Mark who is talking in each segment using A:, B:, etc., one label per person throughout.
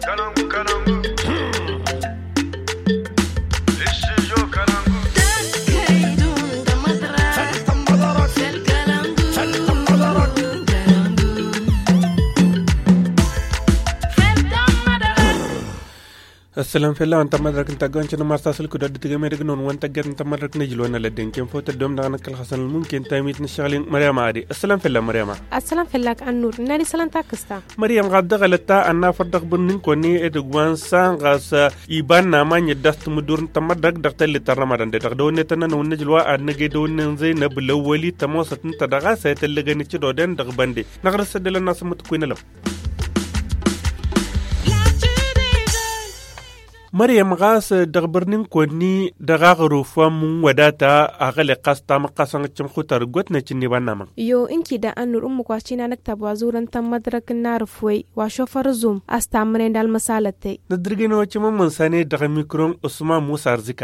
A: السلام في الله أنت مدرك أنت قانش نمارس لك ودد تجمع رجنون وأنت قر أنت مدرك نجلونا لدين كم فوت الدوم دعنا كل حسن ممكن تاميت نشغلين مريم عادي السلام في الله مريم
B: السلام في الله النور نادي سلام تاكستا
A: مريم غدا غلطة أنا فردق بنين كوني إدغوان سان غاس يبان نامان يدست مدور تمدرك دكتور اللي ترى مدن دكتور نتنا نونجلوا أن نجدون نزي نبلولي تموسط نتدعى سيتلقى نتشدودن دغبندي نغرس دلنا سمتكوين له مريم غاس دغبرنين كوني دغاغرو فام وداتا أغلى قاستا مقاسن تشمخوتر قوتنا تشني بنامن
B: يو إنكي دا أنور أمك واشينا نكتب وزورا تم مدرك النارفوي وشوفر زوم أستعملين دا المسالة تي
A: ندرجين وشما منساني دغ ميكرون أسما موسى رزكا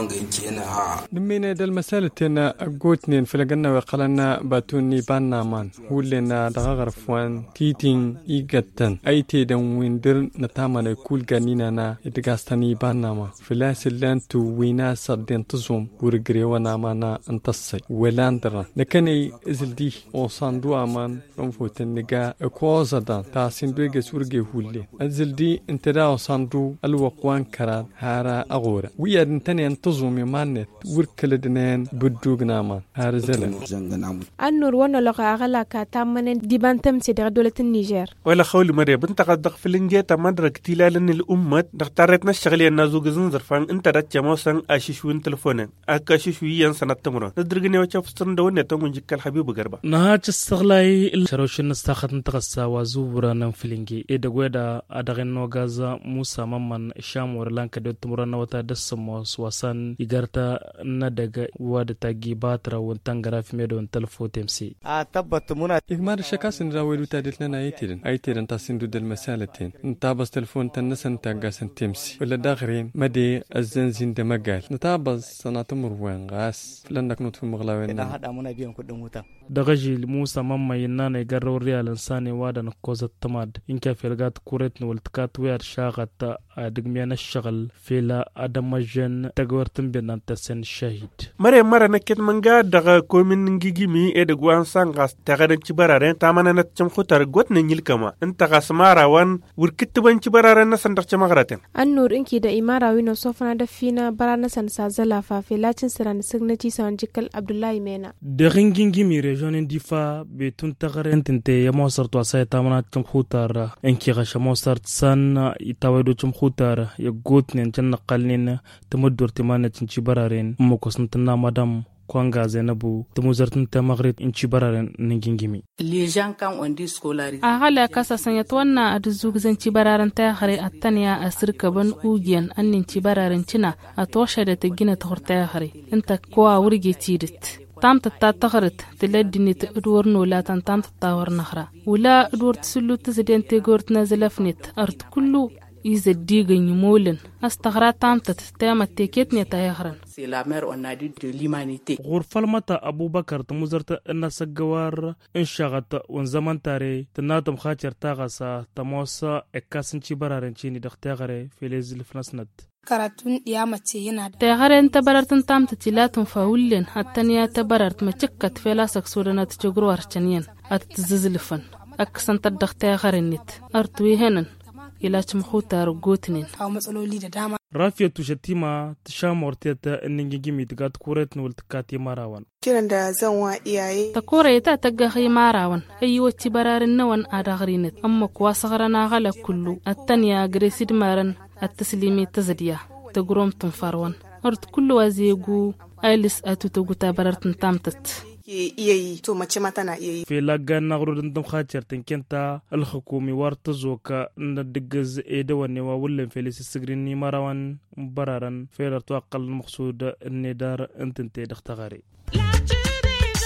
C: نمينا دا المسالة تينا قوتنين فلقنا وقالنا باتوني بنامان ولنا دغاغر فوان تيتين إيقتن أي تيدا ويندر نتامن كل جانينا إدغاست تاني بانما فلاس اللانتو وينا صدين تزوم ورقري ونامانا انتصي ولاندرا لكني ازل دي وصاندو امان رنفوت النقاء اكوازدان تاسين دويقس ورقي هولي ازل دي انتدا وصاندو الوقوان كراد هارا اغورا وياد انتاني انتظوم يمانت وركلدنين بدوغ نامان هارا زلن
B: النور وانا لغا اغلا كاتامن ديبان تمسي دغ دولة النيجر
A: ولا خولي مريم بنت قد دغ فلنجيتا مدرك تلالن الأمة دغتارتنا الشغلية نازوغ زنزرفان انت رات جموسن اشيشوين تلفونين اكاشيشوين سنة تمرون ندرقني وشافترن دوني تنgun jikkal habibu garba
D: na tsaglay sharoshin nastakhat ntaqasa wazubura nan filingi edagweda adagin no gaza musa mamman sham warlanka de tumurana wata dasamos wasan igarta na daga wada tagi batra wontan garaf medon telfotemsi
C: tabat muna igmar shakasin rawilu tadilna aytiran tasindu del masalatin ntabas telefon tannasan tagasan temsi ولا داخرين مدي الزنزين دمجال نتابز سنة مروان غاس لأنك نطفي مغلاوين
D: هذا منا بيهم كده موتا دغجي موسى ماما ينانا يقرروا ريال إنساني وادا نقوز التماد إنك في الغات كورتن والتكات وير شاغت دقميان الشغل فيلا أدمجن تقورتن بينا تسن الشهيد
A: مرة نكت منغا دغا كومين نجيجيمي إدقوان سانغاس تغادن تبرارين تامانا نتشمخو ترقوت ننيل كما انت غاسمارا وان وركتبان تبرارين نسندق تمغراتين
B: النور إنكي دا إمارة وينو صوفنا دفينا برانا سنسازلا فافي لاتن سران سغنتي سانجيكال عبدالله مينا
D: دغنجينجي مي ريجون ديفا بتون تغرين تنتي يموصر تواساي تامنا تمخوتار إنكي غشا موصر تسان يتاويدو تمخوتار يقوتنين جنقالنين تمدور تمانا تنشي برارين مكوسنتنا مدام kwanga Zainabu tumuzartin ta Maghrib inci bararen ningingimi
E: les gens quand on dit scolarisé
F: hala kasa sanya twanna aduzug zanci bararen ta khare attaniya asirka ban ugiyan anninci bararen cina atosha da tagina ta horta khare inta kwa wurge tidit tamta ta tagharit tiladini tudwar no la tamta tawar nakhra wala udwar tsullu tazidin tegort nazalafnit art kullu إذا ديجن يمولن استغرات تامت تتامة تكتني تايخرن.
E: C'est la mère on a dit de l'humanité.
D: غرفة المتا أبو بكر تمزرت الناس الجوار انشغلت وانزمان تاري تناتم خاطر تاغسا تموسا إكاسن شبرارن شيني دختاغري في ليزل فنسند.
G: karatun ya mace yana da
F: tagaren tabarartun tamta tilatun faullen hattaniya tabarart macikkat fela saksudana tjogrwar chaniyan at tzizlfan aksan tadakhtaagaren nit artwi henan ila chmkhutar gotnin
G: kawo matsaloli da dama
D: rafiya tushatima tishamorteta ningigimi tigat kuretn wal tikati marawan
H: kiran da zan wa iyaye
F: takore ta tagahi marawan ayi wacce bararin nawan adagrinit amma kuwa sagarana gala kullu attaniya agresid maran التسليمي تزديا تقروم تنفارون أرد كل وزيجو أيلس أتوتو تبررت تامتت
H: iyayi to mace ma tana iyayi
D: في لاغان نغرود دم خاطر تنكنتا الحكومي وارتزوكا ندغز ايدواني وولن فيليس سغريني مروان برارن فيلر توقل المقصود الندار انتنتي دختغاري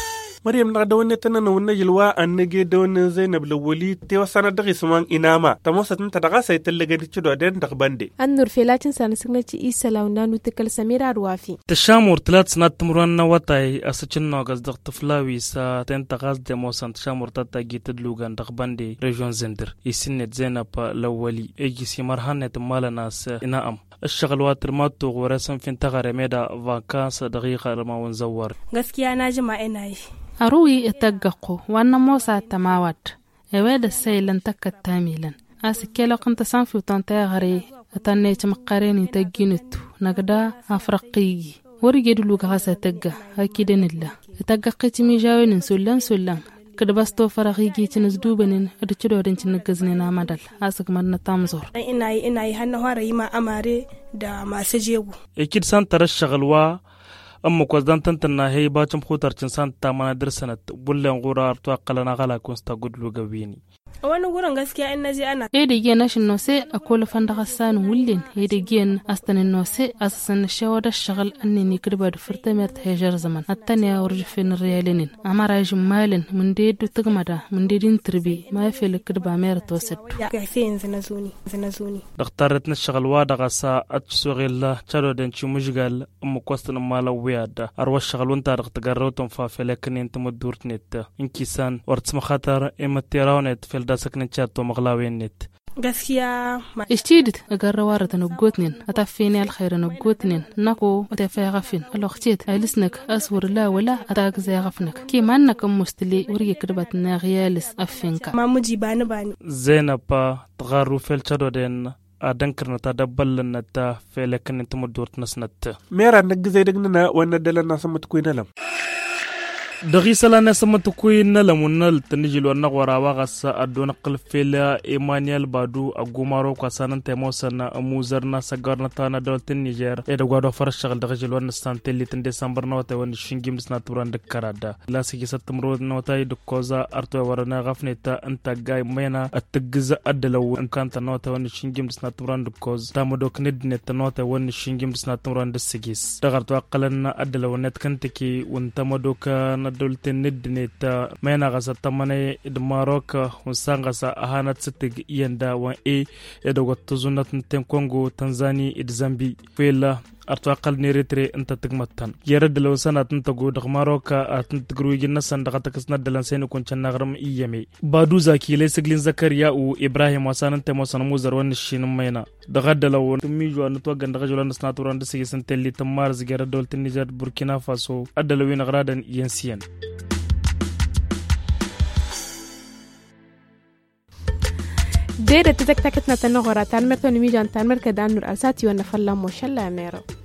A: Maryam na da wani tana na wani jilwa an nage da wani Zainab Lawali te wasana da gisman inama ta mosa tun ta daga sai tallaga da cido da da bande
B: an nur felatin san signaci isa launa nutikal samira ruwafi
D: ta shamur tlat sanat tumuran na watai asacin no gas da tuflawi sa ten ta gas da mosan ta shamur ta gita lugan da bande region Zender isinnet Zainab Lawali egi simar hanet malanas inam الشغل واتر ما تغور سن فين تغرى ميدا فاكانس دقيقة لما ونزور
G: gaskiya na jima ina yi
F: أروي اتققو وانا موسى تماوات اويد السيلن تكت تاميلا اسكيلو قنت سانفي وطنطي غري اتاني تمقاريني تقينتو نقدا افرقي وريجي دلوك غاسا تقا اكيدن الله اتققي تمي جاوين سلان kada basto faraqigi tinsdubanin adicido den tingaznina madal asak manna tamzor
G: ina yi hannu fara yi ma amare da masu jego
D: ekid san tarashagalwa amma kwazdan tantanna hay bacum khutar cin san ta mana dirsanat bullen gurar to qalana gala kunsta gudlu gawini
G: wani gurin gaskiya in naje ana
F: da giyan nashin nose a kola fanda hassan wullin da giyan astanin nose asasan shawada shagal annini kirba da furta mer ta hajar zaman attani ya warju fin riyalinin amara jumalin mun de du tugmada mun de din turbi ma fel kirba mer to settu
G: ga sai yanzu na zuni
D: daktarat na shagal wa daga sa atsugilla chado den ci mujgal amma kwastan mala wiyada arwa shagal wanta da tagarrawton fa felakin intumudurtnet inkisan wartsma khatar imatirawnat fel da saknin chatto maglawen net
G: gaskiya
F: اشتيدت اقرر تنقوتنين اتفيني الخير نقوتنين نكو اتفاي غفين الوقتيت السنك اسور لا ولا اتاك زي غفنك كيما انك مستلي وري كربت نغيالس افينك
G: ما مجي باني
D: زينب تغارو فلتشدو دين أدنكرنا تدبلنا تا فلكن انت مدورت نسنت
A: ميرا نجزي دغنا وانا دلنا سمت كوينا لم
D: دغي سلانا سمت كوينا لمنال تنجل وانا غورا غسا ادون قلفيلا ايمانيال بادو اغومارو كاسانن تيموسنا موزرنا سغارنا تانا دولتن نيجر اي دغوادو فرشغل دغجل وانا سانتلي تن ديسمبر نوتا وان شينجيم سنا توران دكرادا لا سيكي ستمرو نوتا دكوزا ارتو ورنا غفنيتا انت غاي مينا اتغزا ادلو ان كانت نوتا وان شينجيم سنا توران دكوز تامدوك ندنت نوتا وان شينجيم سنا توران دسيجيس دغرتو قلنا ادلو نت كنتكي وانت مدوك دولتن ندنت مينا غسا تمني دماروك وسانغسا اهانت ستيج يندا وان اي يدوغ تزونت نتن كونغو تنزاني ادزامبي فيلا arto aqal neritre inta tigmatan yarad law sanat inta go dagmaroka atnt gruigi nasan daga takasna dalan sen kun channagram iyame badu zaki le siglin zakariya u ibrahim wasanan te mosan muzar wan shin mayna daga dalaw tumi jo an to ganda gajulan snaturan de sigisan telli tamar zigara doltin nijar burkina faso adalawin gradan yensian
B: دير تتكتكتنا تنغرا تنمر تنميجان تنمر كدان نور ألساتي ونفلا موشلا ميرو